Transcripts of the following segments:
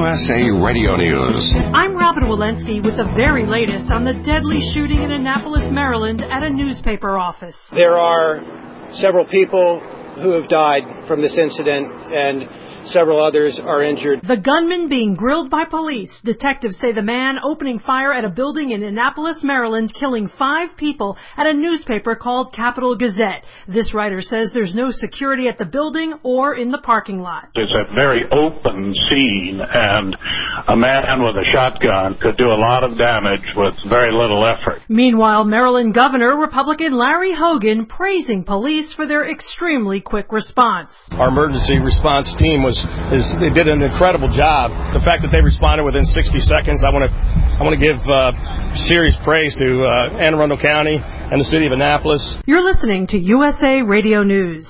USA Radio News. I'm Robin Walensky with the very latest on the deadly shooting in Annapolis, Maryland at a newspaper office. There are several people who have died from this incident, and several others are injured. The gunman being grilled by police. Detectives say the man opening fire at a building in Annapolis, Maryland, killing 5 people at a newspaper called Capital Gazette. This writer says there's no security at the building or in the parking lot. It's a very open scene, and a man with a shotgun could do a lot of damage with very little effort. Meanwhile, Maryland Governor Republican Larry Hogan praising police for their extremely quick response. Our emergency response team they did an incredible job. The fact that they responded within 60 seconds, I want to give serious praise to Anne Arundel County and the city of Annapolis. You're listening to USA Radio News.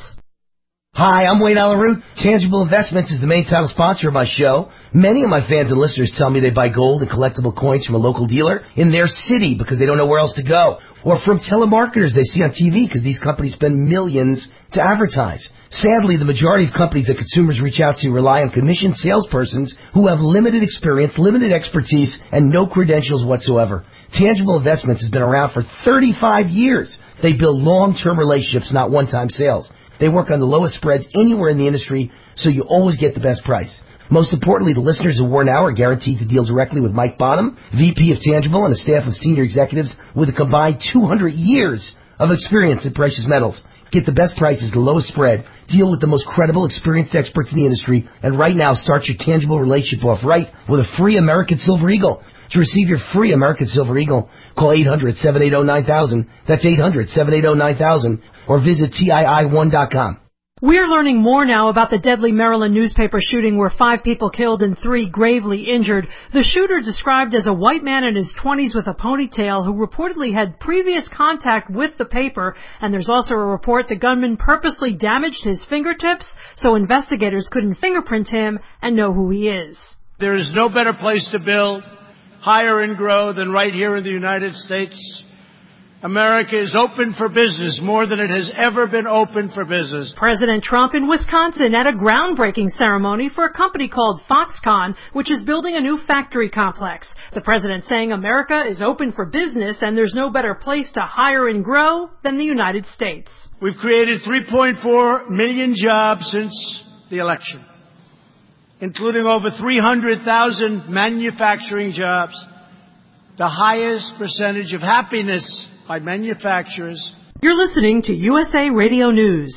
Hi, I'm Wayne Alaroot. Tangible Investments is the main title sponsor of my show. Many of my fans and listeners tell me they buy gold and collectible coins from a local dealer in their city because they don't know where else to go. Or from telemarketers they see on TV because these companies spend millions to advertise. Sadly, the majority of companies that consumers reach out to rely on commissioned salespersons who have limited experience, limited expertise, and no credentials whatsoever. Tangible Investments has been around for 35 years. They build long-term relationships, not one-time sales. They work on the lowest spreads anywhere in the industry, so you always get the best price. Most importantly, the listeners of War Now are guaranteed to deal directly with Mike Bonham, VP of Tangible, and a staff of senior executives with a combined 200 years of experience in precious metals. Get the best prices, the lowest spread, deal with the most credible, experienced experts in the industry, and right now start your Tangible relationship off right with a free American Silver Eagle. To receive your free American Silver Eagle, call 800-780-9000. That's 800-780-9000. Or visit TII1.com. We're learning more now about the deadly Maryland newspaper shooting where 5 people killed and 3 gravely injured. The shooter, described as a white man in his 20s with a ponytail who reportedly had previous contact with the paper, and there's also a report the gunman purposely damaged his fingertips so investigators couldn't fingerprint him and know who he is. There is no better place to build, hire and grow than right here in the United States. America is open for business more than it has ever been open for business. President Trump in Wisconsin at a groundbreaking ceremony for a company called Foxconn, which is building a new factory complex. The president saying America is open for business and there's no better place to hire and grow than the United States. We've created 3.4 million jobs since the election, including over 300,000 manufacturing jobs, the highest percentage of happiness by manufacturers. You're listening to USA Radio News.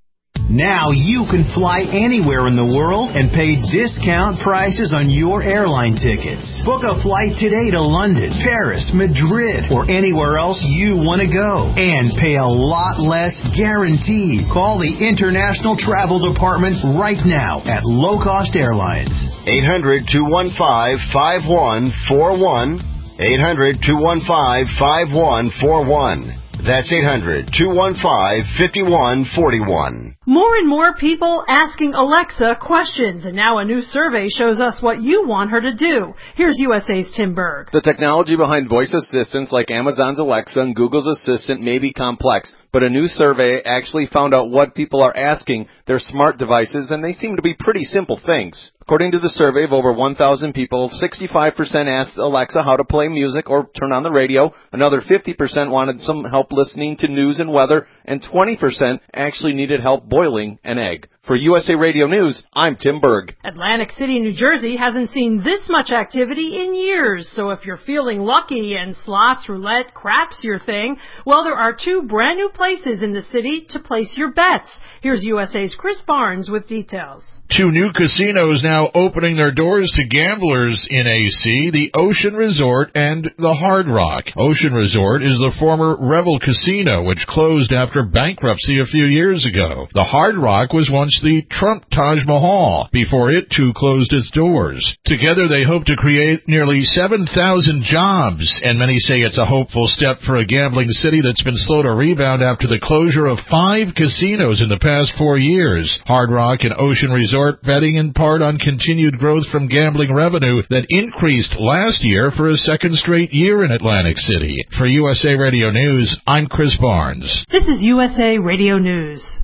Now you can fly anywhere in the world and pay discount prices on your airline tickets. Book a flight today to London, Paris, Madrid, or anywhere else you want to go. And pay a lot less guaranteed. Call the International Travel Department right now at Low Cost Airlines. 800-215-5141. 800-215-5141. That's 800-215-5141. More and more people asking Alexa questions, and now a new survey shows us what you want her to do. Here's USA's Tim Berg. The technology behind voice assistants like Amazon's Alexa and Google's Assistant may be complex, but a new survey actually found out what people are asking their smart devices, and they seem to be pretty simple things. According to the survey of over 1,000 people, 65% asked Alexa how to play music or turn on the radio. Another 50% wanted some help listening to news and weather, and 20% actually needed help boiling an egg. For USA Radio News, I'm Tim Berg. Atlantic City, New Jersey hasn't seen this much activity in years, so if you're feeling lucky and slots, roulette, craps your thing, well, there are 2 brand new places in the city to place your bets. Here's USA's Chris Barnes with details. 2 new casinos now opening their doors to gamblers in AC, the Ocean Resort and the Hard Rock. Ocean Resort is the former Revel Casino, which closed after bankruptcy a few years ago. The Hard Rock was once the Trump Taj Mahal before it too closed its doors. Together they hope to create nearly 7,000 jobs, and many say it's a hopeful step for a gambling city that's been slow to rebound after the closure of 5 casinos in the past 4 years. Hard Rock and Ocean Resort betting in part on continued growth from gambling revenue that increased last year for a second straight year in Atlantic City. For USA Radio News, I'm Chris Barnes. This is USA Radio News.